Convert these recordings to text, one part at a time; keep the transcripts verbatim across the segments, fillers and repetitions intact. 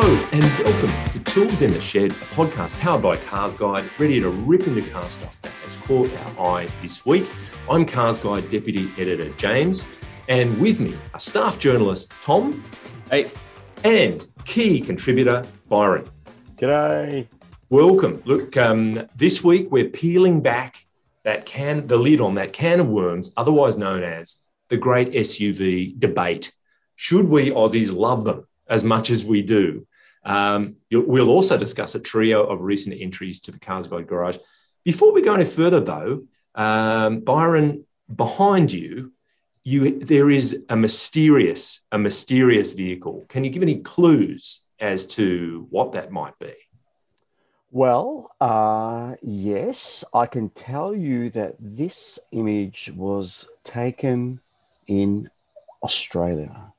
Hello and welcome to Tools in the Shed, a podcast powered by Cars Guide, ready to rip into car stuff that has caught our eye this week. I'm Cars Guide Deputy Editor James, and with me are staff journalist Tom. Hey. And key contributor Byron. G'day. Welcome. Look, um, this week we're peeling back that can, the lid on that can of worms, otherwise known as the great S U V debate. Should we Aussies love them as much as we do? Um, we'll also discuss a trio of recent entries to the Cars Guide Garage. Before we go any further, though, um, Byron, behind you, you there is a mysterious, a mysterious vehicle. Can you give any clues as to what that might be? Well, uh, yes, I can tell you that this image was taken in Australia.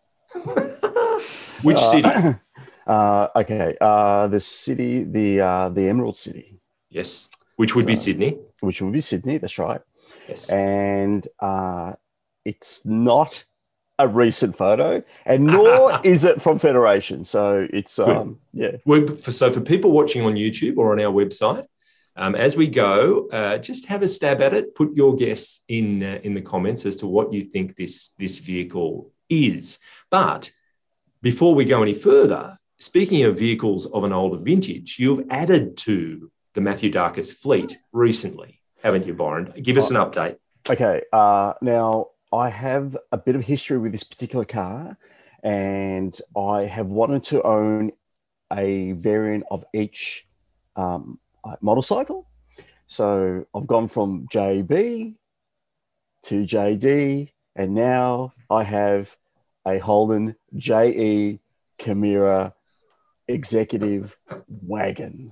Which uh, city? Uh, okay, uh, the city, the uh, the Emerald City. Yes, which would so, be Sydney. Which would be Sydney, that's right. Yes. And uh, it's not a recent photo, and nor is it from Federation. So it's, um, yeah. Well, for, so for people watching on YouTube or on our website, um, as we go, uh, just have a stab at it. Put your guess in uh, in the comments as to what you think this, this vehicle is. But before we go any further, speaking of vehicles of an older vintage, you've added to the Matthew Darkus fleet recently, haven't you, Byron? Give us an update. Okay. Uh, now, I have a bit of history with this particular car, and I have wanted to own a variant of each um, motorcycle. So I've gone from J B to J D, and now I have a Holden J E Chimera executive wagon.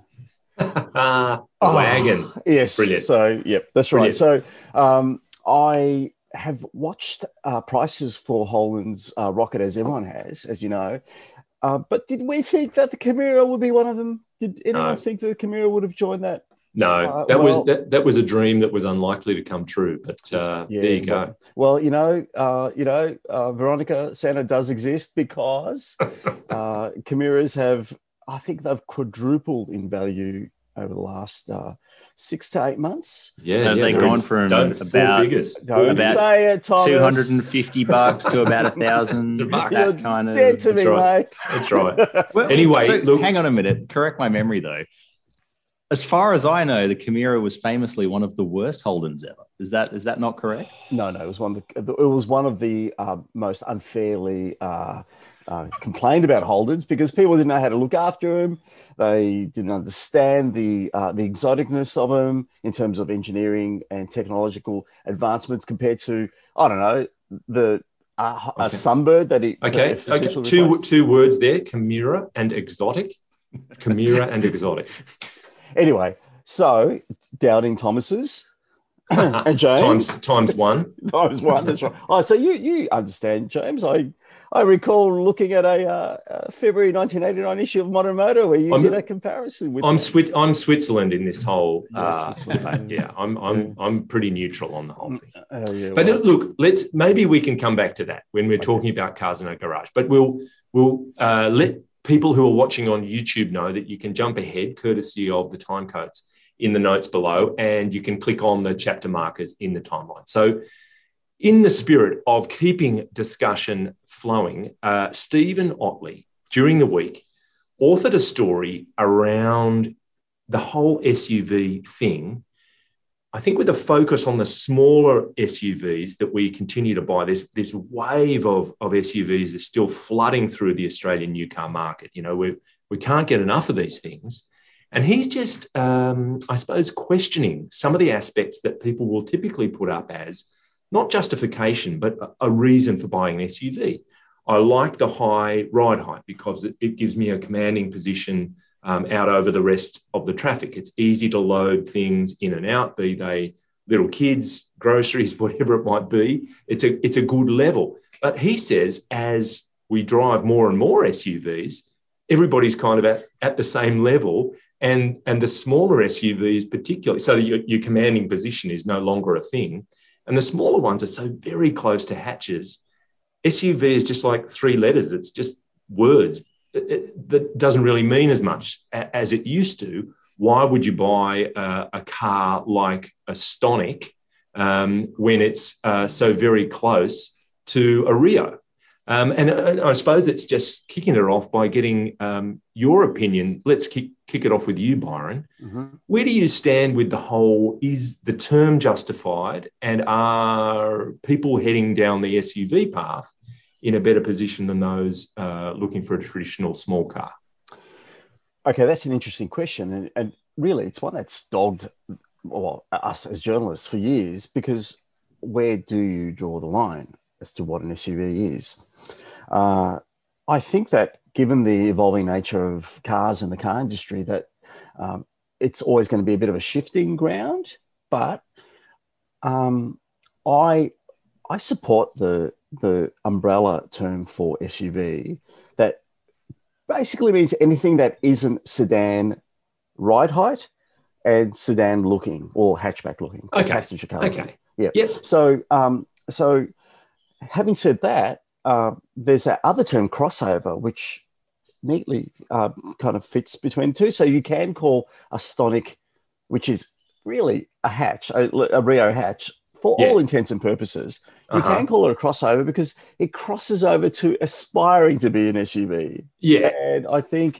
uh, wagon. Oh, yes. Brilliant. So, yep, that's right. Brilliant. So um, I have watched uh, prices for Holden's uh, Rocket, as everyone has, as you know. Uh, but did we think that the Chimera would be one of them? Did anyone No. think that the Chimera would have joined that? No, Uh, that well- was that, that was a dream that was unlikely to come true. But uh, Yeah, there you go. Well, well, you know, uh, you know, uh, Veronica Santa does exist because uh, Chimeras have, I think they've quadrupled in value over the last uh, six to eight months. Yeah, So yeah, they've they're gone in- from don't- four about- figures. Don't About say it, Thomas. two hundred fifty bucks to about a thousand. It's a buck. That You're kind of. dead to that's me, right. mate. That's right. Well, Anyway, so look- hang on a minute. Correct my memory though. As far as I know, the Chimera was famously one of the worst Holdens ever. Is that is that not correct? No, no, it was one of the, it was one of the uh, most unfairly uh, uh, complained about Holdens because people didn't know how to look after them. They didn't understand the uh, the exoticness of them in terms of engineering and technological advancements compared to, I don't know, the uh, Okay. a Sunbird that it Okay, that it okay. essentially Two replaced. two words there: Chimera and exotic. Chimera and exotic. Anyway, so doubting Thomas's and James times times one. times one. That's right. Oh, so you you understand, James? I I recall looking at a uh, uh, February nineteen eighty-nine issue of Modern Motor where you I'm- did a comparison with. I'm them. Swi- I'm Switzerland in this whole Yeah, uh, Switzerland. debate. Yeah, I'm I'm I'm pretty neutral on the whole thing. Oh, yeah, But well, look, let's maybe we can come back to that when we're talking about Cars in a Garage. But we'll we'll uh, let people who are watching on YouTube know that you can jump ahead, courtesy of the time codes in the notes below, and you can click on the chapter markers in the timeline. So, in the spirit of keeping discussion flowing, uh, Stephen Otley during the week authored a story around the whole S U V thing. I think with a focus on the smaller S U Vs that we continue to buy, this this wave of, of S U Vs is still flooding through the Australian new car market. You know, we we can't get enough of these things. And he's just, um, I suppose, questioning some of the aspects that people will typically put up as not justification, but a, a reason for buying an S U V. I like the high ride height because it, it gives me a commanding position Um, out over the rest of the traffic. It's easy to load things in and out, be they little kids, groceries, whatever it might be. It's a it's a good level. But he says as we drive more and more S U Vs, everybody's kind of at, at the same level, and, and the smaller S U Vs particularly, so that your, your commanding position is no longer a thing. And the smaller ones are so very close to hatches. S U V is just like three letters. It's just words. it, that doesn't really mean as much as it used to. Why would you buy uh, a car like a Stonic um, when it's uh, so very close to a Rio? Um, and, and I suppose it's just kicking it off by getting um, your opinion. Let's kick, kick it off with you, Byron. Mm-hmm. Where do you stand with the whole, is the term justified, and are people heading down the S U V path in a better position than those uh, looking for a traditional small car? Okay, that's an interesting question. And, and really, it's one that's dogged well, us as journalists for years, because where do you draw the line as to what an S U V is? Uh, I think that given the evolving nature of cars and the car industry, that um, it's always going to be a bit of a shifting ground. But um, I I support the the umbrella term for S U V that basically means anything that isn't sedan ride height and sedan looking or hatchback looking, okay. passenger car. Okay. Looking. Yeah. Yep. So um, so having said that. Uh, there's that other term, crossover, which neatly uh, kind of fits between two. So you can call a Stonic, which is really a hatch, a, a Rio hatch, for yeah. all intents and purposes. You uh-huh. can call it a crossover because it crosses over to aspiring to be an S U V. Yeah. And I think,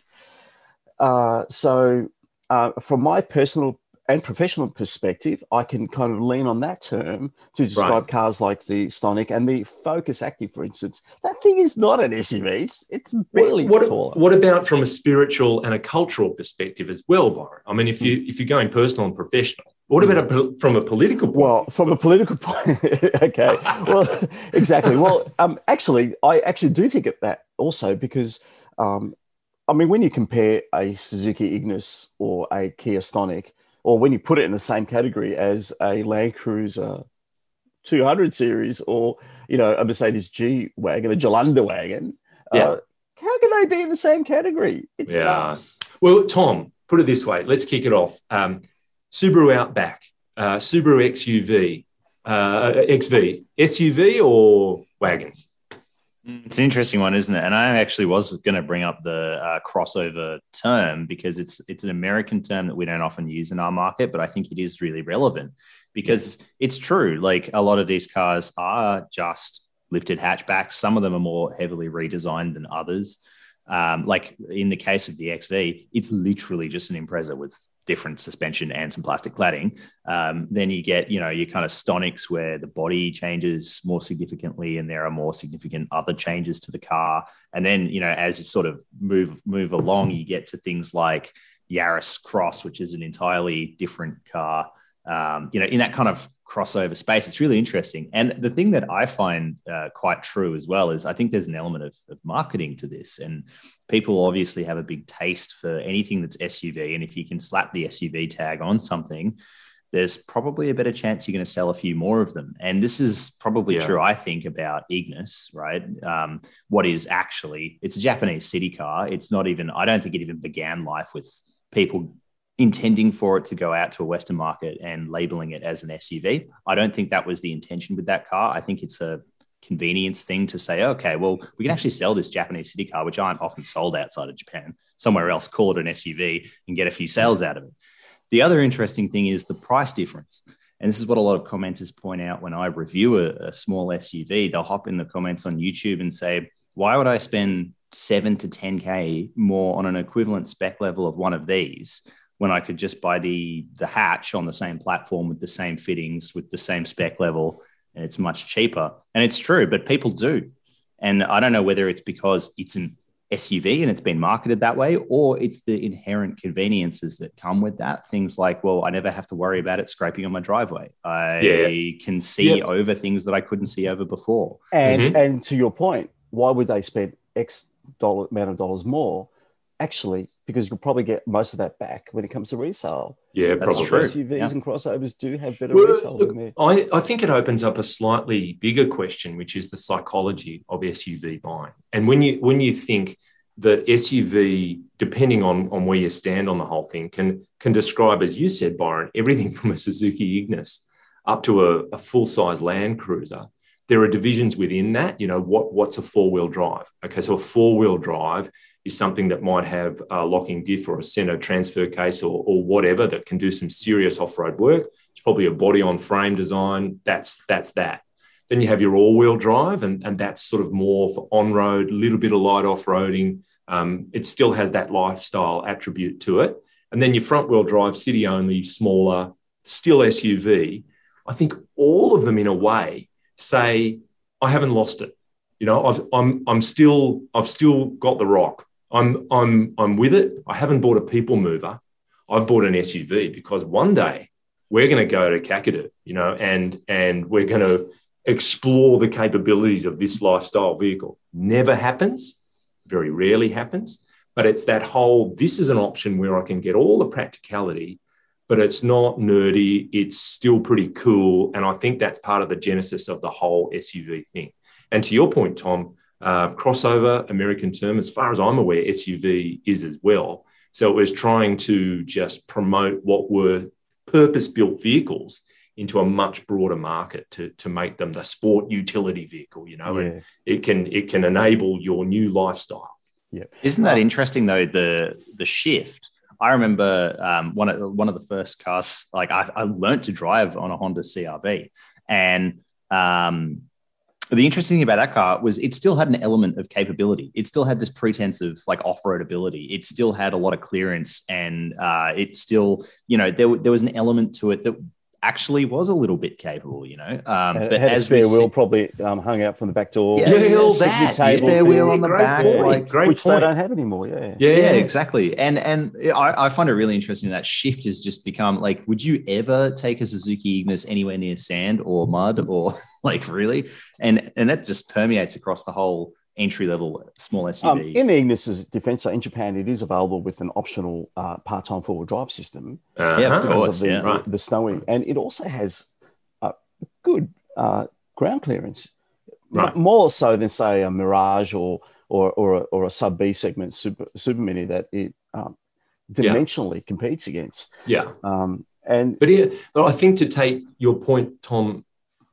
uh, so uh, from my personal and professional perspective, I can kind of lean on that term to describe right. cars like the Stonic and the Focus Active, for instance. That thing is not an S U V. It's, it's barely what, taller. What about from a spiritual and a cultural perspective as well, Byron? I mean, if, you, mm. if you're going personal and professional, what about a, from a political point? Well, from a political point, okay. Well, exactly. Well, um, actually, I actually do think of that also because, um, I mean, when you compare a Suzuki Ignis or a Kia Stonic, or when you put it in the same category as a Land Cruiser two hundred series or, you know, a Mercedes G-Wagon, a Jolanda wagon, yeah. uh, how can they be in the same category? It's yeah. nuts. Well, Tom, put it this way. Let's kick it off. Um, Subaru Outback, uh, Subaru X U V, uh, X V, S U V or wagons? It's an interesting one, isn't it? And I actually was going to bring up the uh, crossover term because it's it's an American term that we don't often use in our market, but I think it is really relevant because yeah. it's true. Like a lot of these cars are just lifted hatchbacks. Some of them are more heavily redesigned than others. Um, like in the case of the X V, it's literally just an Impreza with different suspension and some plastic cladding. Um, then you get, you know, your kind of Stonics where the body changes more significantly and there are more significant other changes to the car. And then, you know, as you sort of move move along, you get to things like Yaris Cross, which is an entirely different car. Um, you know, in that kind of crossover space, it's really interesting. And the thing that I find uh, quite true as well is I think there's an element of, of marketing to this. And people obviously have a big taste for anything that's S U V. And if you can slap the S U V tag on something, there's probably a better chance you're going to sell a few more of them. And this is probably yeah. true, I think, about Ignis, right? Um, what is actually, it's a Japanese city car. It's not even, I don't think it even began life with people intending for it to go out to a Western market and labeling it as an S U V. I don't think that was the intention with that car. I think it's a convenience thing to say, okay, well, we can actually sell this Japanese city car, which aren't often sold outside of Japan, somewhere else, call it an S U V and get a few sales out of it. The other interesting thing is the price difference. And this is what a lot of commenters point out when I review a, a small S U V. They'll hop in the comments on YouTube and say, why would I spend seven to ten K more on an equivalent spec level of one of these when I could just buy the, the hatch on the same platform with the same fittings, with the same spec level, and it's much cheaper. And it's true, but people do. And I don't know whether it's because it's an S U V and it's been marketed that way, or it's the inherent conveniences that come with that. Things like, well, I never have to worry about it scraping on my driveway. I yeah. can see yeah. over things that I couldn't see over before. And mm-hmm. and to your point, why would they spend X dollar amount of dollars more? Actually, because you'll probably get most of that back when it comes to resale. Yeah, That's probably. True. S U Vs yeah. and crossovers do have better well, resale look, than there. I, I think it opens up a slightly bigger question, which is the psychology of S U V buying. And when you when you think that S U V, depending on, on where you stand on the whole thing, can can describe, as you said, Byron, everything from a Suzuki Ignis up to a, a full-size Land Cruiser. There are divisions within that. You know, what what's a four-wheel drive? Okay, so a four-wheel drive is something that might have a locking diff or a center transfer case or, or whatever that can do some serious off-road work. It's probably a body-on-frame design. That's that's that. Then you have your all-wheel drive, and, and that's sort of more for on-road, a little bit of light off-roading. Um, it still has that lifestyle attribute to it. And then your front-wheel drive, city-only, smaller, still S U V. I think all of them, in a way, say, I haven't lost it. You know, I've, I'm I'm still I've still got the rock. I'm I'm I'm with it. I haven't bought a people mover. I've bought an S U V because one day we're going to go to Kakadu, you know, and and we're going to explore the capabilities of this lifestyle vehicle. Never happens, very rarely happens, but it's that whole, this is an option where I can get all the practicality, but it's not nerdy, it's still pretty cool. And I think that's part of the genesis of the whole S U V thing. And to your point, Tom, uh, crossover, American term, as far as I'm aware, S U V is as well. So it was trying to just promote what were purpose-built vehicles into a much broader market to, to make them the sport utility vehicle, you know, yeah. and it can it can enable your new lifestyle. Yeah. Isn't that interesting though, the the shift? I remember um, one of one of the first cars, like I, I learned to drive on a Honda C R V, and um, the interesting thing about that car was it still had an element of capability. It still had this pretense of like off-road ability. It still had a lot of clearance, and uh, it still, you know, there there was an element to it that actually was a little bit capable, you know. Um, and but had as a spare we wheel see, probably um, hung out from the back door. Yeah, yeah, all that Table spare thing. wheel on the Great back, point. like, Great which point. they don't have anymore. Yeah, yeah, Yeah. exactly. And and I, I find it really interesting that shift has just become like, would you ever take a Suzuki Ignis anywhere near sand or mud or like really? And and that just permeates across the whole entry-level small S U V. Um, in the Ignis's defense, so in Japan, it is available with an optional uh, part-time four-wheel drive system. Uh-huh. Yeah, of because course. the, Yeah. the, the snowing, and it also has a good uh, ground clearance, Right. M- more so than say a Mirage or or or a, or a sub B segment super super mini that it um, dimensionally yeah. competes against. Yeah, um, and but here, but I think to take your point, Tom,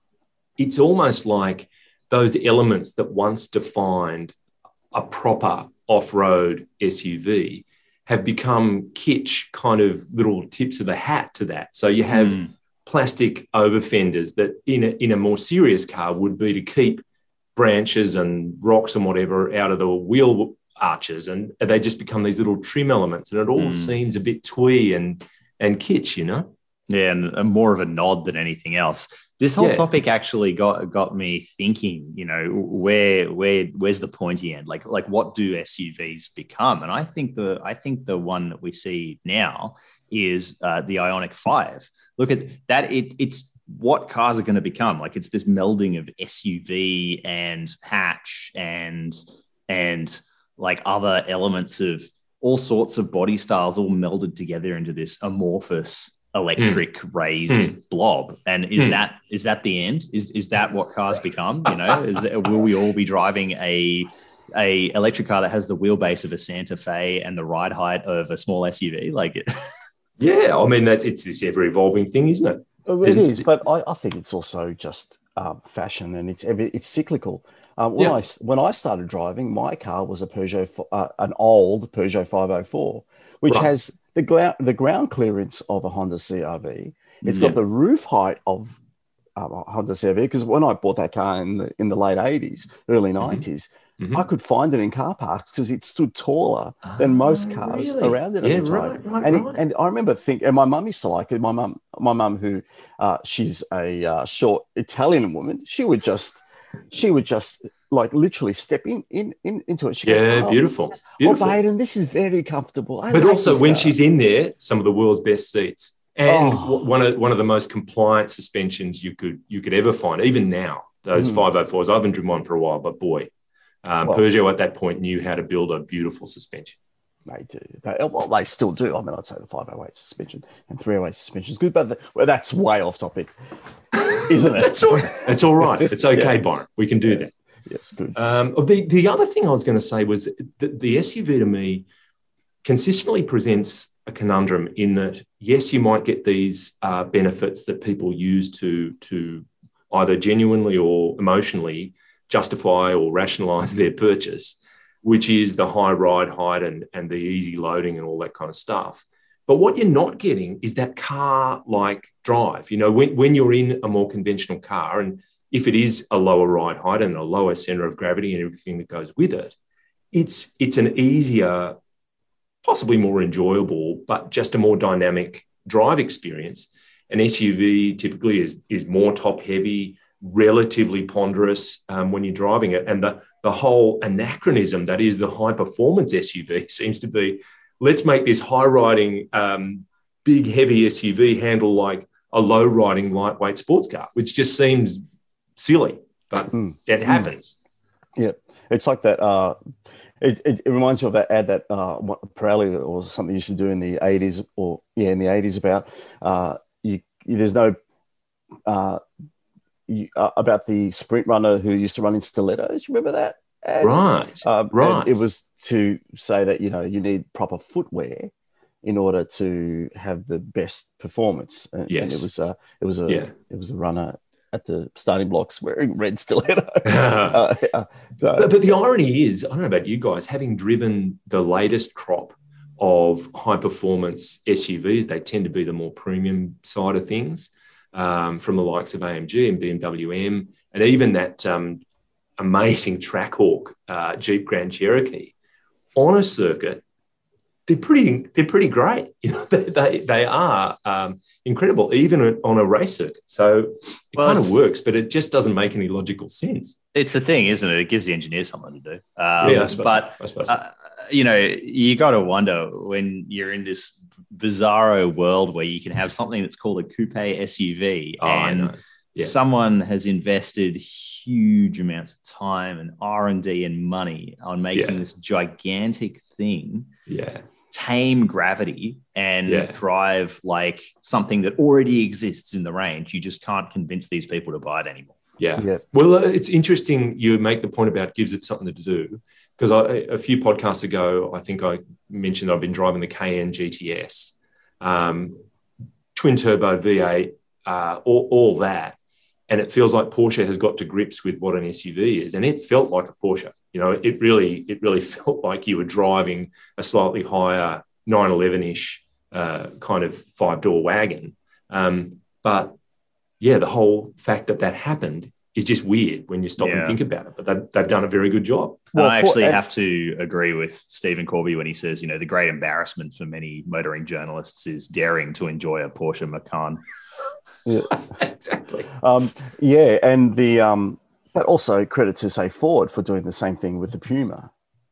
it's almost like those elements that once defined a proper off-road S U V have become kitsch kind of little tips of the hat to that. So you have mm. plastic over fenders that in a, in a more serious car would be to keep branches and rocks and whatever out of the wheel arches, and they just become these little trim elements, and it all mm. seems a bit twee and, and kitsch, you know? Yeah, and, and more of a nod than anything else. This whole yeah. topic actually got got me thinking, you know, where where where's the pointy end? Like like what do S U Vs become? And I think the I think the one that we see now is uh, the Ioniq five. Look at that. It, it's what cars are going to become. Like it's this melding of S U V and hatch and and like other elements of all sorts of body styles all melded together into this amorphous electric mm. raised mm. blob. And is mm. that is that the end? Is is that what cars become? You know, is it, will we all be driving a a electric car that has the wheelbase of a Santa Fe and the ride height of a small S U V? Like it. Yeah, I mean that's it's this ever evolving thing, isn't it? It isn't is, it? But I, I think it's also just um, fashion, and it's it's cyclical. Um, when yeah. I when I started driving, my car was a Peugeot, uh, an old Peugeot five oh four, which right. has the ground the ground clearance of a Honda C R V. It's yeah. got the roof height of um, a Honda C R V, because when I bought that car in the in the late eighties, early nineties, mm-hmm. I could find it in car parks because it stood taller oh, than most cars really? around it at yeah, the time. Right, right, and right. It, and I remember thinking, and my mum used to like it. My mum, my mum, who uh, she's a uh, short Italian woman, she would just. She would just like literally step in, in, in into it. She yeah, goes, oh, beautiful. Goes, beautiful. Oh, Baden, this is very comfortable. I but like also when she's in there, some of the world's best seats, and oh. one of one of the most compliant suspensions you could you could ever find. Even now, those mm. five oh fours. I haven't driven one for a while, but boy, um, well, Peugeot at that point knew how to build a beautiful suspension. They do. They, well, they still do. I mean, I'd say the five oh eight suspension and three oh eight suspension is good, but the, well, that's way off topic, isn't it? It's all, it's all right. It's okay, yeah. Byron. We can do yeah. that. Yes, good. Um, the, the other thing I was going to say was that the S U V to me consistently presents a conundrum in that, yes, you might get these uh, benefits that people use to, to either genuinely or emotionally justify or rationalize their purchase. which is the high ride height and, and the easy loading and all that kind of stuff. But what you're not getting is that car-like drive. You know, when, when you're in a more conventional car, and if it is a lower ride height and a lower center of gravity and everything that goes with it, it's it's an easier, possibly more enjoyable, but just a more dynamic drive experience. An S U V typically is, is more top-heavy, relatively ponderous um, when you're driving it. And the, the whole anachronism that is the high-performance S U V seems to be, let's make this high-riding, um, big, heavy S U V handle like a low-riding, lightweight sports car, which just seems silly, but mm. it happens. Yeah, it's like that. Uh, it, it, it reminds me of that ad that uh, Pirelli or something used to do in the eighties, or yeah, in the eighties about uh, you, you. There's no uh, you, uh, about the sprint runner who used to run in stilettos. You remember that? ad? Right, Um, right. It was to say that, you know, you need proper footwear in order to have the best performance. And, Yes. and it was a, it was a, Yeah. it was a runner at the starting blocks wearing red stilettos. uh, yeah. So, But, but the irony is, I don't know about you guys, having driven the latest crop of high performance S U Vs, they tend to be the more premium side of things, um, from the likes of A M G and B M W M, and even that um, amazing Trackhawk uh, Jeep Grand Cherokee on a circuit. They're pretty, they're pretty great. You know, they, they, they are um, incredible, even on a race circuit. So it Well, kind of it's- works, but it just doesn't make any logical sense. It's a thing, isn't it? It gives the engineer something to do. Um, yeah, I suppose. but so. I suppose. so. uh, you know, you got to wonder when you're in this bizarro world where you can have something that's called a coupe S U V, Oh, I and know. Yeah. someone has invested huge amounts of time and R and D and money on making Yeah. this gigantic thing Yeah. tame gravity and Yeah. drive like something that already exists in the range. You just can't convince these people to buy it anymore. Yeah. yeah. Well, uh, it's interesting you make the point about gives it something to do, because I, a few podcasts ago, I think I mentioned I've been driving the Cayenne G T S, um, twin turbo V eight, uh, all, all that. And it feels like Porsche has got to grips with what an S U V is. And it felt like a Porsche. You know, it really, it really felt like you were driving a slightly higher nine eleven-ish uh, kind of five-door wagon. Um, but yeah, the whole fact that that happened is just weird when you stop Yeah. and think about it. But they've, they've done a very good job. Well, Well, I for- actually uh, have to agree with Stephen Corby when he says, you know, the great embarrassment for many motoring journalists is daring to enjoy a Porsche Macan. yeah. Exactly. Um, yeah, and the um, but also credit to say Ford for doing the same thing with the Puma.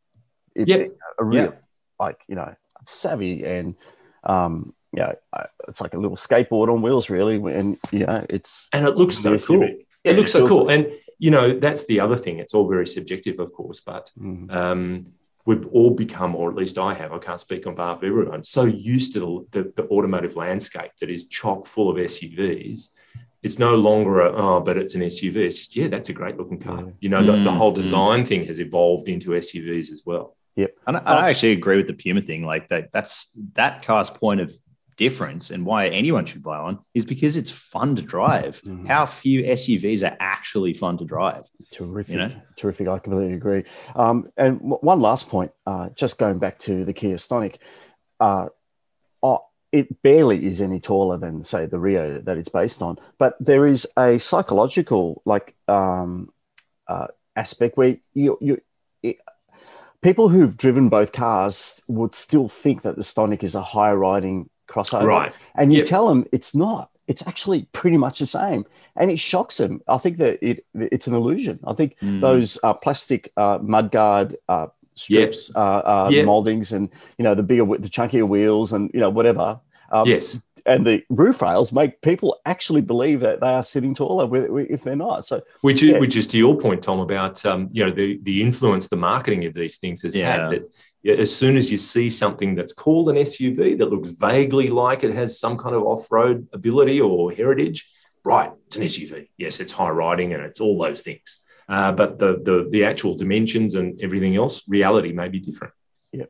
It, Yeah. it- a real, Yeah. like, you know, savvy and um, you know, uh, it's like a little skateboard on wheels, really. And yeah, it's And it looks so the S U V. cool. It looks so feels cool. like- And, you know, that's the other thing. It's all very subjective, of course, but Mhm. um, we've all become, or at least I have, I can't speak on behalf of everyone, so used to the, the, the automotive landscape that is chock full of S U Vs. It's no longer a, oh, but it's an S U V. It's just, yeah, that's a great looking car. Yeah. You know, the, the Mm, whole mm. design thing has evolved into S U Vs as well. Yep. And I, and I actually agree with the Puma thing. Like that, that's that car's point of difference and why anyone should buy one is because it's fun to drive. Mhm. How few S U Vs are actually fun to drive? Terrific, You know? terrific. I completely agree. Um, and w- one last point, uh, just going back to the Kia Stonic, uh, oh, it barely is any taller than, say, the Rio that it's based on. But there is a psychological, like, um, uh, aspect where you you it, people who've driven both cars would still think that the Stonic is a high riding crossover, Right. and you Yep. tell them it's not. It's actually pretty much the same, and it shocks them. I think that it it's an illusion. I think Mm. those uh, plastic uh, mudguard uh, strips, uh, uh, Yep. moldings, and you know the bigger, the chunkier wheels, and you know whatever. Um, Yes. and the roof rails make people actually believe that they are sitting taller wi- wi- if they're not. So Which is, Yeah. which is to your point, Tom, about um, you know the the influence the marketing of these things has Yeah. had. That yeah, as soon as you see something that's called an S U V that looks vaguely like it has some kind of off-road ability or heritage, right? It's an S U V. Yes, it's high riding and it's all those things. Uh, but the the the actual dimensions and everything else, reality may be different. Yep.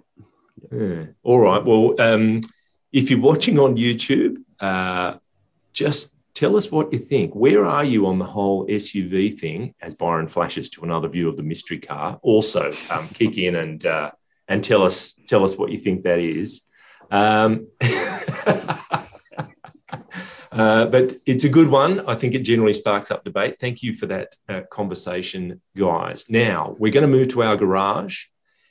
Yeah. All right. Well, um, if you're watching on YouTube, uh, just Tell us what you think. Where are you on the whole S U V thing? As Byron flashes to another view of the mystery car, also um, kick in and uh, and tell us tell us what you think that is. Um, uh, but it's a good one. I think it generally sparks up debate. Thank you for that uh, conversation, guys. Now we're going to move to our garage.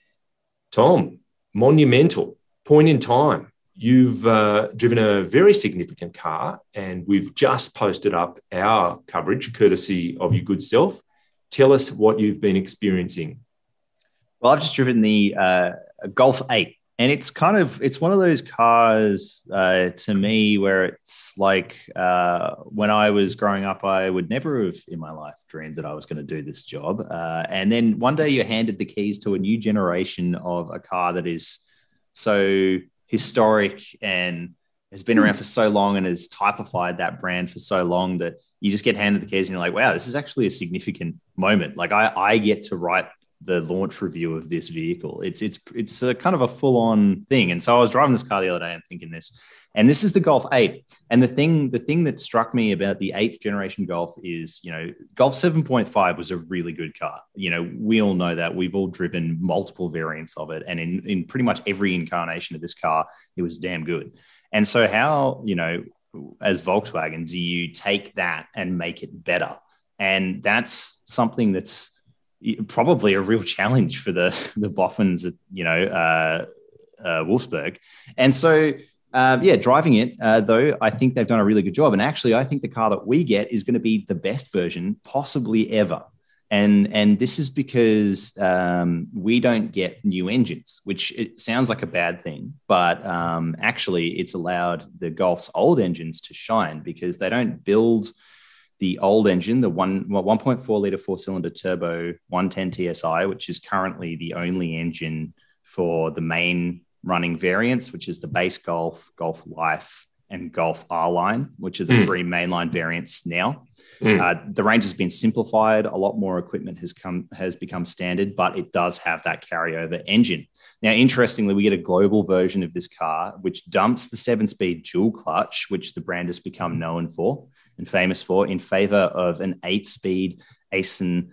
Tom, monumental point in time. You've uh, driven a very significant car, and we've just posted up our coverage, courtesy of your good self. Tell us what you've been experiencing. Well, I've just driven the uh, Golf eight, and it's kind of, it's one of those cars uh, to me where it's like uh, when I was growing up, I would never have in my life dreamed that I was going to do this job. Uh, and then one day you're handed the keys to a new generation of a car that is so historic and has been around for so long and has typified that brand for so long that you just get handed the keys and you're like, wow, this is actually a significant moment. Like I, I get to write the launch review of this vehicle. It's, it's, it's a kind of a full on thing. And so I was driving this car the other day and thinking this, and this is the Golf eight. And the thing, the thing that struck me about the eighth generation Golf is, you know, Golf seven point five was a really good car. You know, we all know that. We've all driven multiple variants of it. And in, in pretty much every incarnation of this car, it was damn good. And so how, you know, as Volkswagen, do you take that and make it better? And that's something that's probably a real challenge for the, the Boffins at, you know, uh, uh, Wolfsburg. And so, Uh, yeah, driving it, uh, though, I think they've done a really good job. And actually, I think the car that we get is going to be the best version possibly ever. And, and this is because um, we don't get new engines, which it sounds like a bad thing. But um, actually, it's allowed the Golf's old engines to shine because they don't build the old engine, the one, well, one point four litre four-cylinder turbo one ten T S I, which is currently the only engine for the main running variants, which is the base Golf, Golf Life, and Golf R-Line, which are the mm. three mainline variants now. Mm. Uh, the range has been simplified. A lot more equipment has come has become standard, but it does have that carryover engine. Now, interestingly, we get a global version of this car, which dumps the seven-speed dual clutch, which the brand has become known for and famous for, in favor of an eight-speed Aisin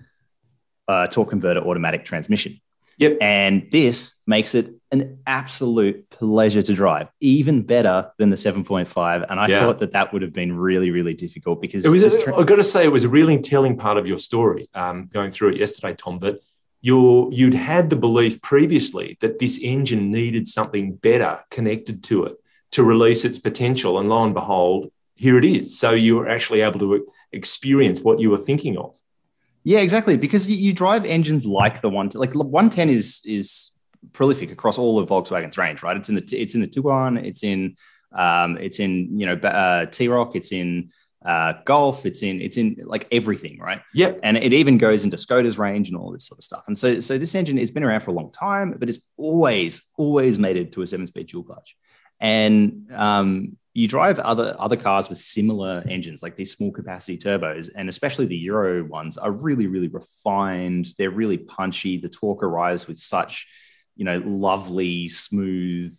uh, torque converter automatic transmission. Yep. And this makes it an absolute pleasure to drive, even better than the seven point five. And I yeah. thought that that would have been really, really difficult because it was, tra- I've got to say it was a really telling part of your story um, going through it yesterday, Tom, that you're, you'd had the belief previously that this engine needed something better connected to it to release its potential. And lo and behold, here it is. So you were actually able to experience what you were thinking of. Yeah, exactly. Because you, you drive engines like the one, like one ten is is prolific across all of Volkswagen's range, right? It's in the it's in the Tiguan, it's in um, it's in you know uh, T-Roc, it's in uh, Golf, it's in it's in like everything, right? Yep. And it even goes into Skoda's range and all this sort of stuff. And so so this engine has been around for a long time, but it's always always made it to a seven-speed dual clutch. And um, you drive other other cars with similar engines, like these small capacity turbos, and especially the Euro ones are really, really refined. They're really punchy. The torque arrives with such, you know, lovely, smooth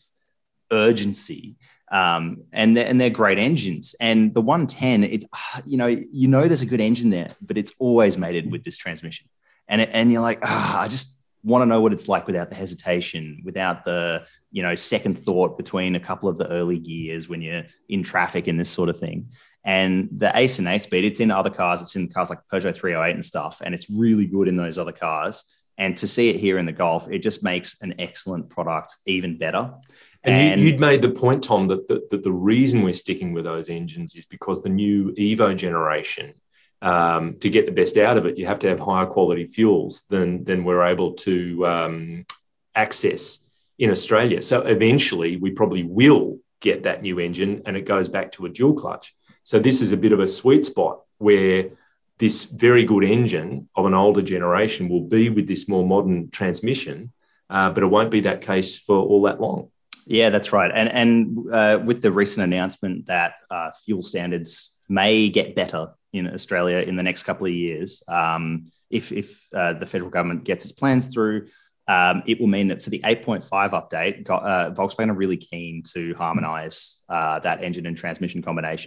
urgency. Um, and, they're, and they're great engines. And the one ten, it's, you know, you know there's a good engine there, but it's always mated with this transmission. And, it, and you're like, ah, I just want to know what it's like without the hesitation, without the, you know, second thought between a couple of the early gears when you're in traffic and this sort of thing. And the Aisin eight speed, it's in other cars. It's in cars like Peugeot three oh eight and stuff. And it's really good in those other cars. And to see it here in the Golf, it just makes an excellent product even better. And, and you, you'd made the point, Tom, that the, that the reason we're sticking with those engines is because the new Evo generation, um, to get the best out of it, you have to have higher quality fuels than, than we're able to um, access in Australia. So eventually we probably will get that new engine and it goes back to a dual clutch. So this is a bit of a sweet spot where this very good engine of an older generation will be with this more modern transmission, uh, but it won't be that case for all that long. Yeah, that's right. And and uh, with the recent announcement that uh, fuel standards may get better in Australia in the next couple of years, um, if, if uh, the federal government gets its plans through, um, it will mean that for the eight point five update, uh, Volkswagen are really keen to harmonise uh, that engine and transmission combination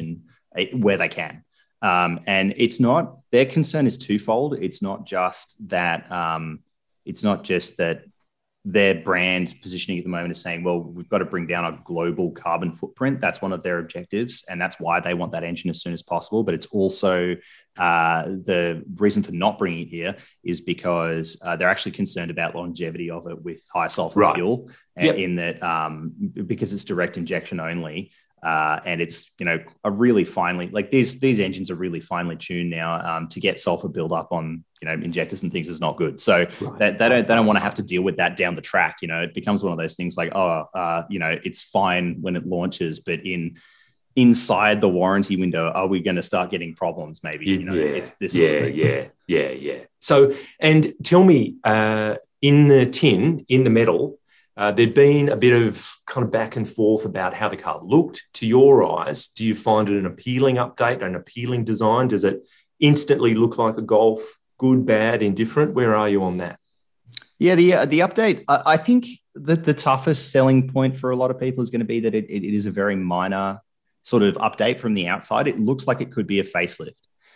uh, where they can. Um, and it's not, their concern is twofold. It's not just that, um, it's not just that their brand positioning at the moment is saying, well, we've got to bring down our global carbon footprint. That's one of their objectives. And that's why they want that engine as soon as possible. But it's also uh, the reason for not bringing it here is because uh, they're actually concerned about longevity of it with high sulfur right. fuel yep. in that um, because it's direct injection only. Uh, and it's, you know, a really finely, like these these engines are really finely tuned now. Um, to get sulfur buildup on, you know, injectors and things is not good. So right. they, they don't they don't want to have to deal with that down the track. You know, it becomes one of those things like, oh, uh, you know, it's fine when it launches, but in inside the warranty window, are we going to start getting problems? Maybe, you know, yeah. it's this. Yeah, sort of thing. yeah, yeah, yeah. So, and tell me, uh, in the tin, in the metal. Uh, there'd been a bit of kind of back and forth about how the car looked to your eyes. Do you find it an appealing update, an appealing design? Does it instantly look like a Golf? Good, bad, indifferent? Where are you on that? Yeah, the uh, the update, I, I think that the toughest selling point for a lot of people is going to be that it, it is a very minor sort of update from the outside. It looks like it could be a facelift.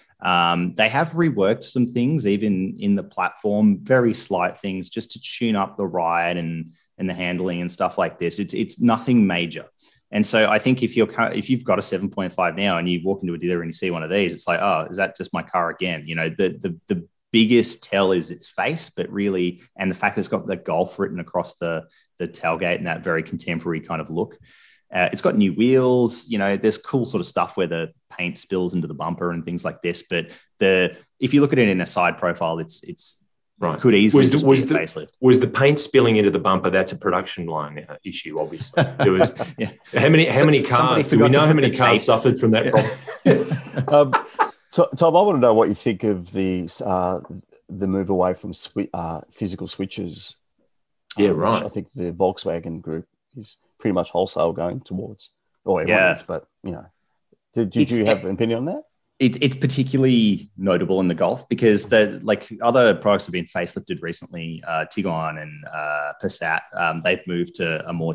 Um, they have reworked some things, even in the platform, very slight things just to tune up the ride and and the handling and stuff like this. It's it's nothing major. And so I think if you're if you've got a seven point five now and you walk into a dealer and you see one of these, it's like, oh, is that just my car again? You know, the the the biggest tell is its face, but really, and the fact that it's got the Golf written across the the tailgate and that very contemporary kind of look. Uh, it's got new wheels. You know, there's cool sort of stuff where the paint spills into the bumper and things like this. But the if you look at it in a side profile, it's it's right. Could easily was the, just was be a the, facelift. Was the paint spilling into the bumper? That's a production line uh, issue, obviously. There was yeah. how many how so, many cars? Do we know how many cars tape. suffered from that problem? um, Tom, I want to know what you think of the uh, the move away from swi- uh, physical switches. Yeah, um, right. I think the Volkswagen group is pretty much wholesale going towards. Or everyone yeah. is, but you know, did, did you have an opinion on that? It, it's particularly notable in the Golf because the like other products have been facelifted recently. Uh, Tiguan and uh, Passat, um, they've moved to a more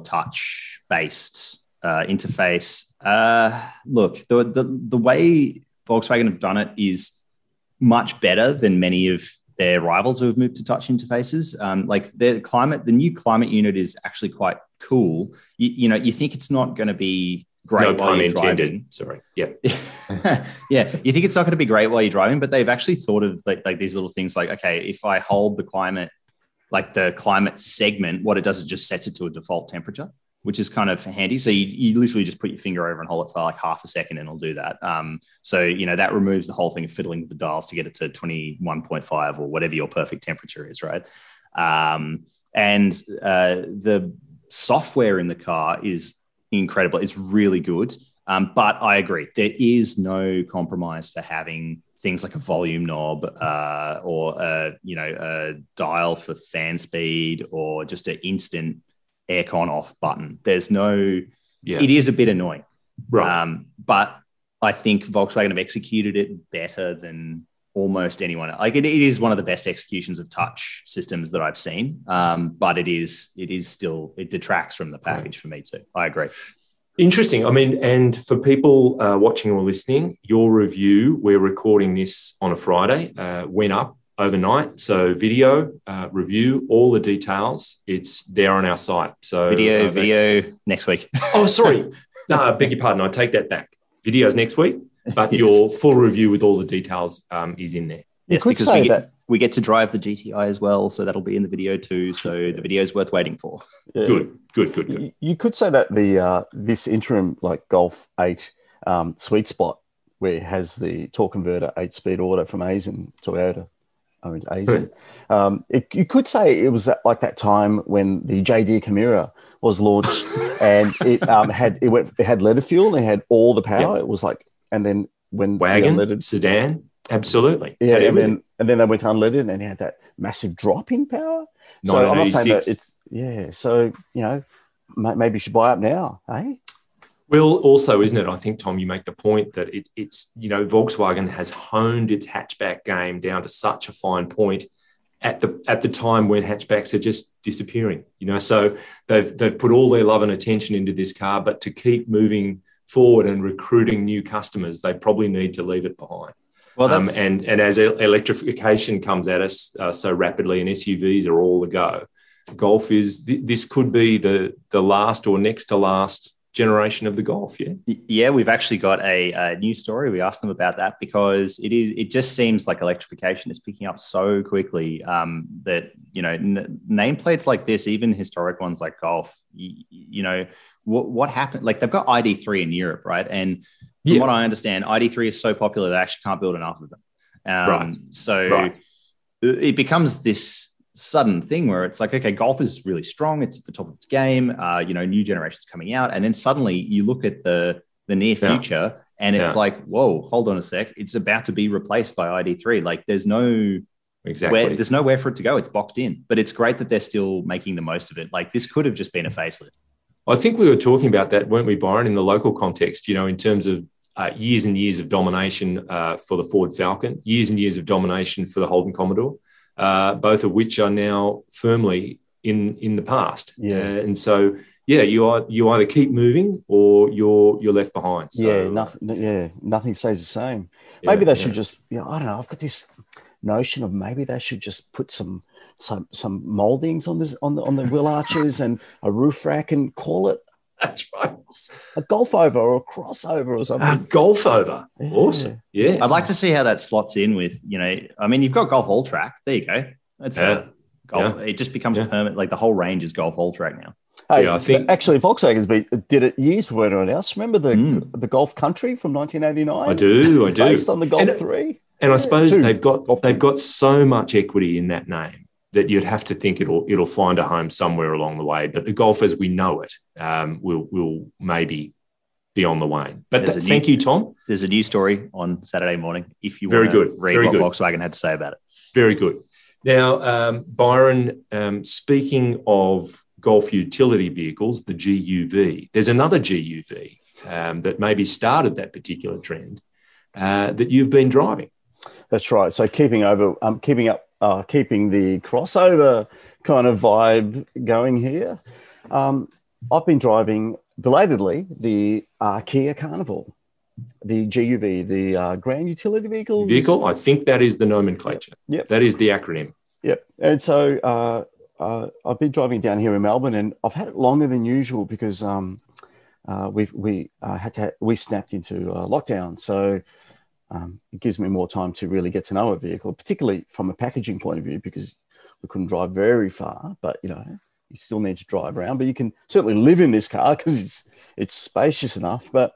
touch-based uh, interface. Uh, look, the, the the way Volkswagen have done it is much better than many of their rivals who have moved to touch interfaces. Um, like the climate, the new climate unit is actually quite cool. You, you know, you think it's not going to be great no while pun you're intended. driving. Sorry. Yeah. yeah. You think it's not going to be great while you're driving, but they've actually thought of like, like these little things like, okay, if I hold the climate, like the climate segment, what it does is just sets it to a default temperature, which is kind of handy. So you, you literally just put your finger over and hold it for like half a second and it'll do that. Um, so, you know, that removes the whole thing of fiddling with the dials to get it to twenty-one point five or whatever your perfect temperature is, right? Um, and uh, the software in the car is incredible. It's really good. Um, but I agree, there is no compromise for having things like a volume knob uh, or, a, you know, a dial for fan speed or just an instant aircon off button. There's no, yeah. It is a bit annoying. Right. Um, but I think Volkswagen have executed it better than almost anyone. Like it, it is one of the best executions of touch systems that I've seen. Um, but it is, it is still, it detracts from the package right. for me too. I agree. Interesting. I mean, and for people uh, watching or listening, your review, we're recording this on a Friday, uh, went up overnight. So video, uh, review, all the details, it's there on our site. So video, uh, video next week. Oh, sorry. No, I beg your pardon. I take that back. Video's next week, but yes. Your full review with all the details um, is in there. You yes, could because say we get, that we get to drive the G T I as well, so that'll be in the video too. So the video is worth waiting for. Yeah. Good, good, good, good. You could say that the uh, this interim like Golf eight um, sweet spot where it has the torque converter eight speed auto from Aisin Toyota. I mean, Aisin. Um, it, you could say it was that, like that time when the J D Chimera was launched and it um, had it went it had leaded fuel and it had all the power. Yep. It was like, and then when wagon, the unleaded, sedan. Absolutely. Yeah, and then and then they went unleaded and he had that massive drop in power. So I'm not saying that it's yeah. So you know, maybe you should buy up now, eh? Well, also, isn't it? I think Tom, you make the point that it, it's you know Volkswagen has honed its hatchback game down to such a fine point at the at the time when hatchbacks are just disappearing. You know, so they've they've put all their love and attention into this car, but to keep moving forward and recruiting new customers, they probably need to leave it behind. Well, that's... Um, and, and as electrification comes at us uh, so rapidly and S U Vs are all the go, Golf is, th- this could be the, the last or next to last generation of the Golf. Yeah. Yeah. We've actually got a, a news story. We asked them about that because it is, it just seems like electrification is picking up so quickly um, that, you know, n- nameplates like this, even historic ones like Golf, you, you know, what, what happened? Like they've got I D three in Europe, right? And from yeah. what I understand, I D three is so popular, they actually can't build enough of them. Um, right. So right. it becomes this sudden thing where it's like, okay, Golf is really strong. It's at the top of its game. Uh, you know, new generations coming out. And then suddenly you look at the, the near future yeah. and it's yeah. like, whoa, hold on a sec. It's about to be replaced by I D three. Like there's no, exactly. where, there's nowhere for it to go. It's boxed in, but it's great that they're still making the most of it. Like this could have just been a facelift. I think we were talking about that, weren't we, Byron, in the local context, you know, in terms of uh, years and years of domination uh, for the Ford Falcon, years and years of domination for the Holden Commodore. Uh, both of which are now firmly in in the past. Yeah. Uh, and so, yeah, you are you either keep moving or you're you're left behind. So, yeah, nothing. Yeah, nothing stays the same. Yeah, maybe they yeah. should just. Yeah, I don't know. I've got this notion of maybe they should just put some some some moldings on this on the on the wheel arches and a roof rack and call it. That's right. A golf over or a crossover or something. A golf over. Yeah. Awesome. Yeah. I'd like to see how that slots in with, you know, I mean, you've got Golf All Track. There you go. That's yeah. a golf. Yeah. It just becomes yeah. permanent. Like the whole range is Golf All Track now. Hey, yeah, I think actually Volkswagen's been, did it years before anyone else. Remember the mm. the Golf Country from nineteen eighty-nine? I do. I do. Based on the Golf and, three. And I suppose Two. they've got Golf they've two. got so much equity in that name that you'd have to think it'll it'll find a home somewhere along the way. But the Golf as we know it um, will will maybe be on the wane. But th- thank new, you, Tom. There's a news story on Saturday morning if you Very want good. to read Very what good. Volkswagen had to say about it. Very good. Now, um, Byron, um, speaking of Golf utility vehicles, the G U V, there's another G U V um, that maybe started that particular trend uh, that you've been driving. That's right. So keeping over, um, keeping up, uh, keeping the crossover kind of vibe going here. Um, I've been driving belatedly the uh, Kia Carnival, the G U V, the uh, Grand Utility Vehicle. Vehicle. I think that is the nomenclature. Yep. That is the acronym. Yep. And so uh, uh, I've been driving down here in Melbourne, and I've had it longer than usual because um, uh, we we uh, had to we snapped into uh, lockdown, so. Um, it gives me more time to really get to know a vehicle, particularly from a packaging point of view, because we couldn't drive very far, but, you know, you still need to drive around, but you can certainly live in this car because it's, it's spacious enough. But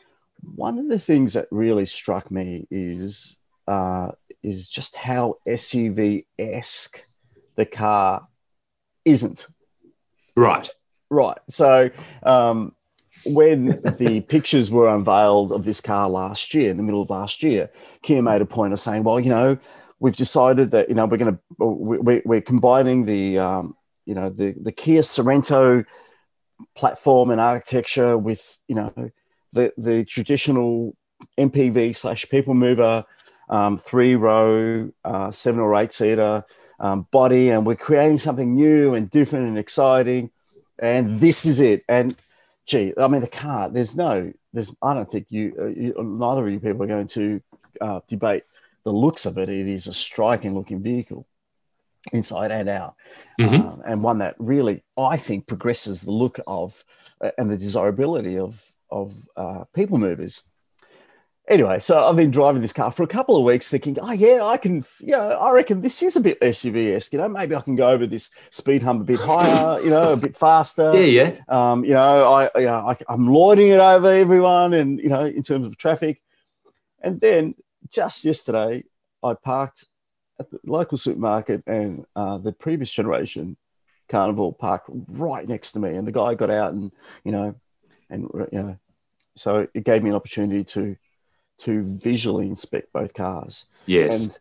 one of the things that really struck me is, uh, is just how S U V-esque the car isn't. Right. Right. So, um, when the pictures were unveiled of this car last year, in the middle of last year, Kia made a point of saying, well, you know, we've decided that, you know, we're going to, we're, we're combining the, um, you know, the, the Kia Sorento platform and architecture with, you know, the, the traditional M P V slash people mover, um, three row, uh, seven or eight seater um, body. And we're creating something new and different and exciting. And this is it. And, Gee, I mean, the car, there's no, there's, I don't think you, uh, you neither of you people are going to uh, debate the looks of it. It is a striking looking vehicle inside and out. Mm-hmm. Um, and one that really, I think, progresses the look of uh, and the desirability of, of uh, people movers. Anyway, so I've been driving this car for a couple of weeks thinking, oh, yeah, I can, yeah, I reckon this is a bit S U V-esque, you know, maybe I can go over this speed hump a bit higher, you know, a bit faster. Yeah, yeah. Um, you know, I, you know, I, I'm lording it over everyone and, you know, in terms of traffic. And then just yesterday, I parked at the local supermarket and uh, the previous generation Carnival parked right next to me. And the guy got out and, you know, and, you know, so it gave me an opportunity to, to visually inspect both cars. Yes. And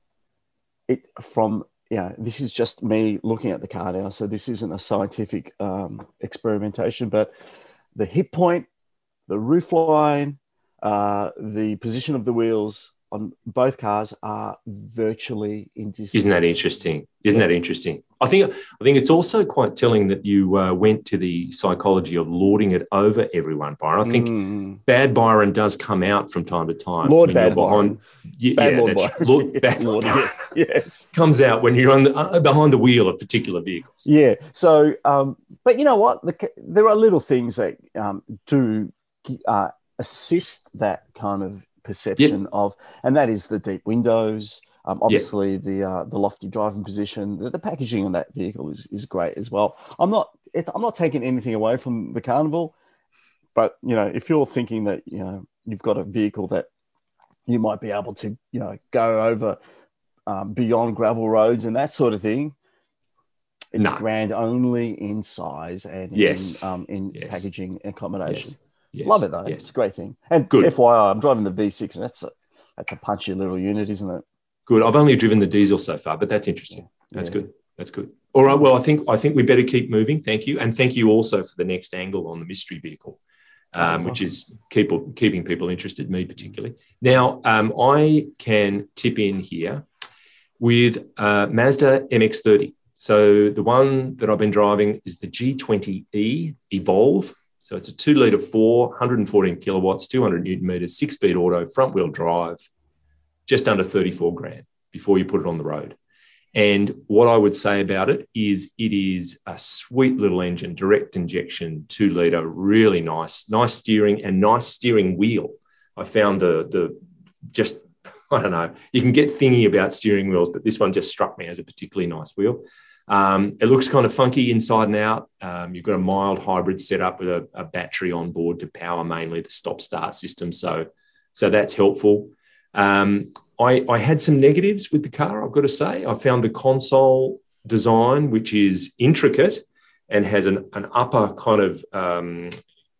it from, you know, this is just me looking at the car now. So this isn't a scientific um, experimentation, but the hip point, the roof line, uh, the position of the wheels, on both cars are virtually indistinguishable. Isn't that interesting? Isn't yeah. that interesting? I think I think it's also quite telling that you uh, went to the psychology of lording it over everyone, Byron. I think mm. Bad Byron does come out from time to time. Lord Bad behind, Byron. Yeah, Bad yeah, Lord that's Byron. Lord, Bad Lord, Byron. Yes. Comes out when you're on the, uh, behind the wheel of particular vehicles. Yeah. So, um, but you know what? The, there are little things that um, do uh, assist that kind of perception yep. of, and that is the deep windows. Um, obviously, yep. the uh, the lofty driving position, the, the packaging on that vehicle is is great as well. I'm not it's, I'm not taking anything away from the Carnival, but you know, if you're thinking that you know you've got a vehicle that you might be able to you know go over um, beyond gravel roads and that sort of thing, it's no. grand only in size and yes. in um, in yes. packaging and accommodation. Yes. Yes. Love it though. Yes. It's a great thing. And Good. F Y I, I'm driving the V six, and that's a that's a punchy little unit, isn't it? Good. I've only driven the diesel so far, but that's interesting. That's yeah. good. That's good. All right. Well, I think I think we better keep moving. Thank you, and thank you also for the next angle on the mystery vehicle, um, oh, which is keep, keeping people interested. Me particularly. Now, um, I can tip in here with uh, Mazda M X thirty. So the one that I've been driving is the G twenty E Evolve. So it's a two-litre four, one hundred fourteen kilowatts, two hundred newton meters, six-speed auto, front-wheel drive, just under thirty-four grand before you put it on the road. And what I would say about it is it is a sweet little engine, direct injection, two-litre, really nice, nice steering and nice steering wheel. I found the, the just, I don't know, you can get thingy about steering wheels, but this one just struck me as a particularly nice wheel. Um, it looks kind of funky inside and out. Um, you've got a mild hybrid setup with a, a battery on board to power mainly the stop-start system. So, so that's helpful. Um, I, I had some negatives with the car, I've got to say. I found the console design, which is intricate and has an, an upper kind of um,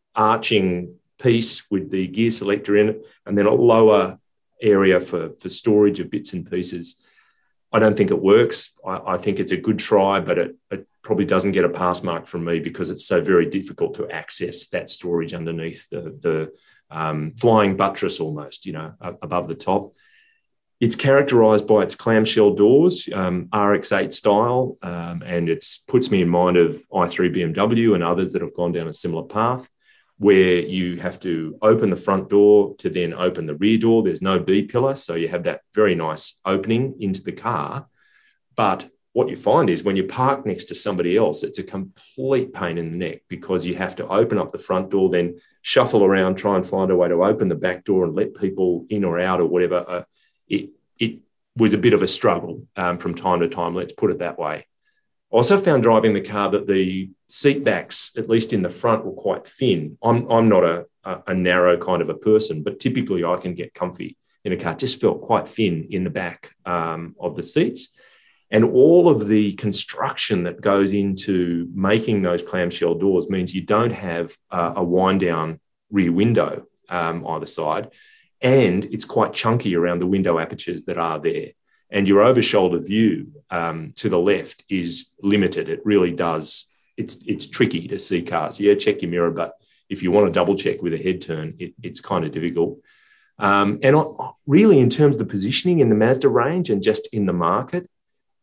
arching piece with the gear selector in it, and then a lower area for, for storage of bits and pieces. I don't think it works. I, I think it's a good try, but it, it probably doesn't get a pass mark from me because it's so very difficult to access that storage underneath the, the um, flying buttress almost, you know, above the top. It's characterised by its clamshell doors, um, R X eight style, um, and it puts me in mind of i three B M W and others that have gone down a similar path, where you have to open the front door to then open the rear door. There's no B-pillar, so you have that very nice opening into the car. But what you find is when you park next to somebody else, it's a complete pain in the neck because you have to open up the front door, then shuffle around, try and find a way to open the back door and let people in or out or whatever. Uh, it, it was a bit of a struggle um, from time to time, let's put it that way. I also found driving the car that the seat backs, at least in the front, were quite thin. I'm I'm not a, a, a narrow kind of a person, but typically I can get comfy in a car. It just felt quite thin in the back um, of the seats. And all of the construction that goes into making those clamshell doors means you don't have uh, a wind-down rear window um, either side, and it's quite chunky around the window apertures that are there. And your over-shoulder view um, to the left is limited. It really does. It's it's tricky to see cars. Yeah, check your mirror, but if you want to double check with a head turn, it, it's kind of difficult. Um, and I, really, in terms of the positioning in the Mazda range and just in the market,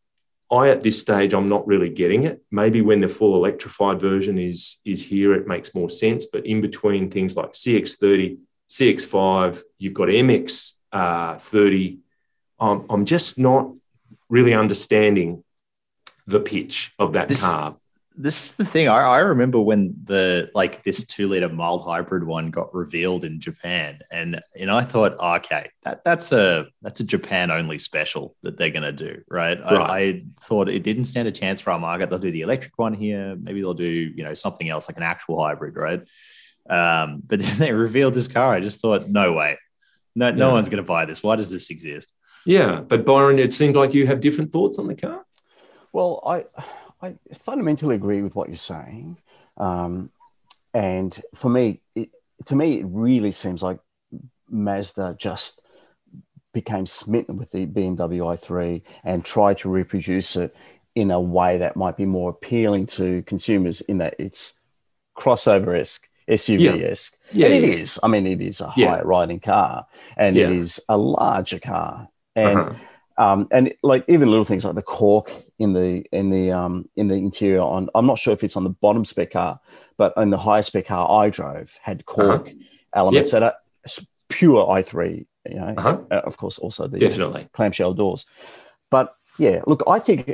I, at this stage, I'm not really getting it. Maybe when the full electrified version is, is here, it makes more sense. But in between things like C X thirty, C X five, you've got M X thirty, Um, I'm just not really understanding the pitch of that this, car. This is the thing. I, I remember when the like this two liter mild hybrid one got revealed in Japan, and and I thought, oh, okay, that that's a that's a Japan only special that they're gonna do, right? right. I, I thought it didn't stand a chance for our market. They'll do the electric one here. Maybe they'll do you know something else like an actual hybrid, right? Um, but then they revealed this car. I just thought, no way, no no yeah. one's gonna buy this. Why does this exist? Yeah, but Byron, it seemed like you have different thoughts on the car. Well, I I fundamentally agree with what you're saying, um, and for me, it, to me, it really seems like Mazda just became smitten with the B M W i three and tried to reproduce it in a way that might be more appealing to consumers. In that it's crossover-esque S U V-esque. Yeah, and it yeah. is. I mean, it is a Yeah. high riding car, and Yeah. it is a larger car. And Uh-huh. um, and like even little things like the cork in the in the um in the interior on, I'm not sure if it's on the bottom spec car, but in the higher spec car I drove had cork Uh-huh. elements Yep. that are pure i three, you know, Uh-huh. uh, of course also the Definitely. clamshell doors. But yeah, look, I think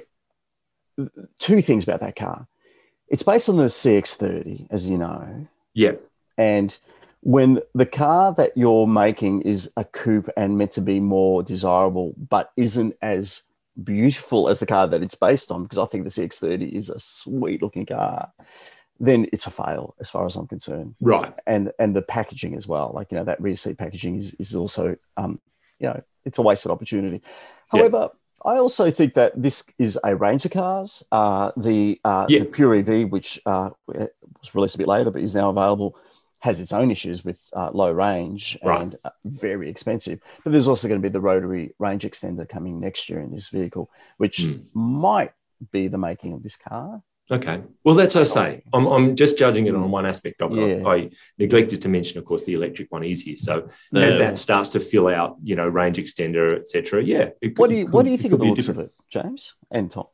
two things about that car. It's based on the C X thirty, as you know. Yeah. And when the car that you're making is a coupe and meant to be more desirable, but isn't as beautiful as the car that it's based on, because I think the C X thirty is a sweet looking car, then it's a fail as far as I'm concerned. Right. And and the packaging as well, like, you know, that rear seat packaging is, is also, um, you know, it's a wasted opportunity. However, yeah. I also think that this is a range of cars. Uh, the, uh, yeah. the Pure E V, which uh, was released a bit later, but is now available, has its own issues with uh, low range right. and uh, very expensive. But there's also going to be the rotary range extender coming next year in this vehicle, which mm. might be the making of this car. Okay. Well, that's what I say. I'm, I'm just judging it on one aspect of it. Yeah. I, I neglected to mention, of course, the electric one is here. So yeah. as that starts to fill out, you know, range extender, et cetera, yeah. It, what do you could, What do you think of the looks of it, James and Tom?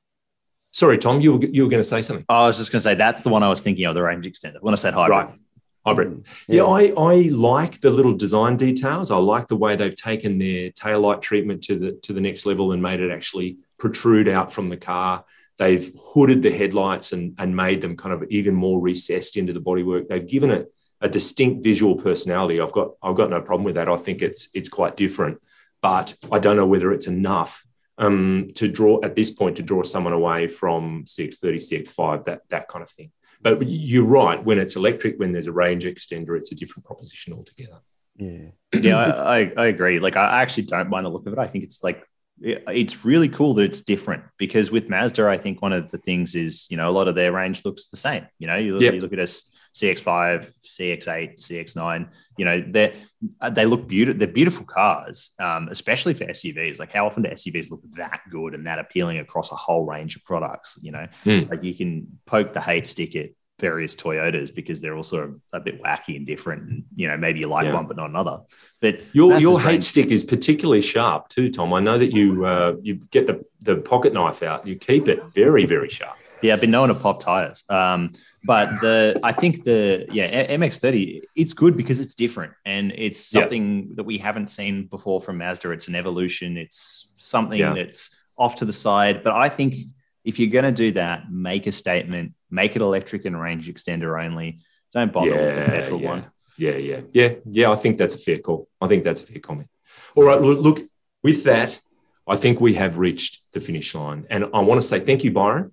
Sorry, Tom, you were, you were going to say something. I was just going to say that's the one I was thinking of, the range extender. When I said hybrid. Right. Hybrid. Yeah, yeah I, I like the little design details. I like the way they've taken their taillight treatment to the to the next level and made it actually protrude out from the car. They've hooded the headlights and, and made them kind of even more recessed into the bodywork. They've given it a distinct visual personality. I've got I've got no problem with that. I think it's it's quite different, but I don't know whether it's enough um, to draw at this point to draw someone away from C X thirty, C X five, that that kind of thing. But you're right. When it's electric, when there's a range extender, it's a different proposition altogether. Yeah, yeah, I, I, I agree. Like, I actually don't mind the look of it. I think it's like, it's really cool that it's different, because with Mazda, I think one of the things is, you know, a lot of their range looks the same. You know, you look, yep. you look at a C X five, C X eight, C X nine, you know, they they look beautiful. They're beautiful cars, um, especially for S U Vs. Like, how often do S U Vs look that good and that appealing across a whole range of products? You know, mm. like you can poke the hate stick at various Toyotas because they're also a bit wacky and different, and you know, maybe you like yeah. one but not another. But your Mazda's your hate range- stick is particularly sharp too, Tom. I know that you uh, you get the the pocket knife out, you keep it very very sharp. Yeah, I've been known to pop tires. Um, but the I think the yeah M X thirty, it's good because it's different and it's something yeah. that we haven't seen before from Mazda. It's an evolution. It's something yeah. that's off to the side. But I think if you're going to do that, make a statement, make it electric and range extender only. Don't bother yeah, with the petrol yeah. one. Yeah, yeah, yeah, yeah. I think that's a fair call. I think that's a fair comment. All right, look, with that, I think we have reached the finish line. And I want to say thank you, Byron.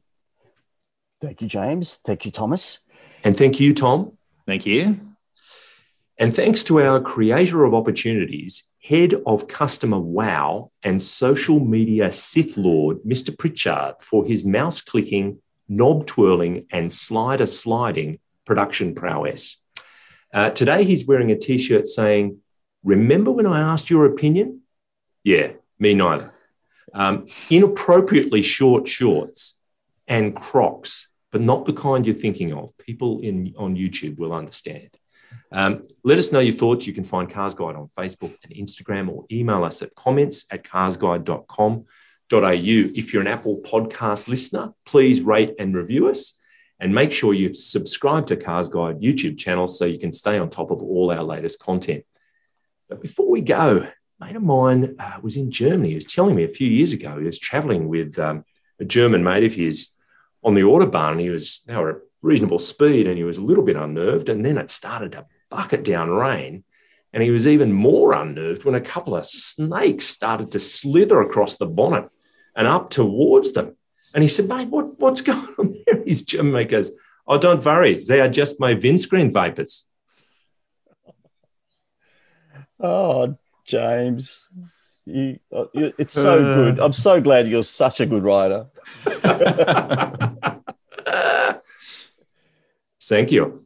Thank you, James. Thank you, Thomas. And thank you, Tom. Thank you. And thanks to our creator of opportunities, head of customer wow and social media Sith Lord, Mister Pritchard, for his mouse clicking, knob twirling and slider sliding production prowess. Uh, today, he's wearing a T-shirt saying, "Remember when I asked your opinion?" Yeah, me neither. Um, inappropriately short shorts and Crocs, but not the kind you're thinking of. People in on YouTube will understand. Um, let us know your thoughts. You can find Cars Guide on Facebook and Instagram, or email us at comments at carsguide dot com dot a u. If you're an Apple podcast listener, please rate and review us, and make sure you subscribe to Cars Guide YouTube channel so you can stay on top of all our latest content. But before we go, a mate of mine uh, was in Germany. He was telling me a few years ago, he was traveling with um, a German mate of his on the Autobahn, and he was, they were at reasonable speed, and he was a little bit unnerved, and then it started to bucket down rain, and he was even more unnerved when a couple of snakes started to slither across the bonnet and up towards them. And he said, "Mate, what, what's going on there?" His German mate goes, "Oh, don't worry, they are just my windscreen vipers." Oh, James, you, it's so uh, good. I'm so glad you're such a good rider. Thank you.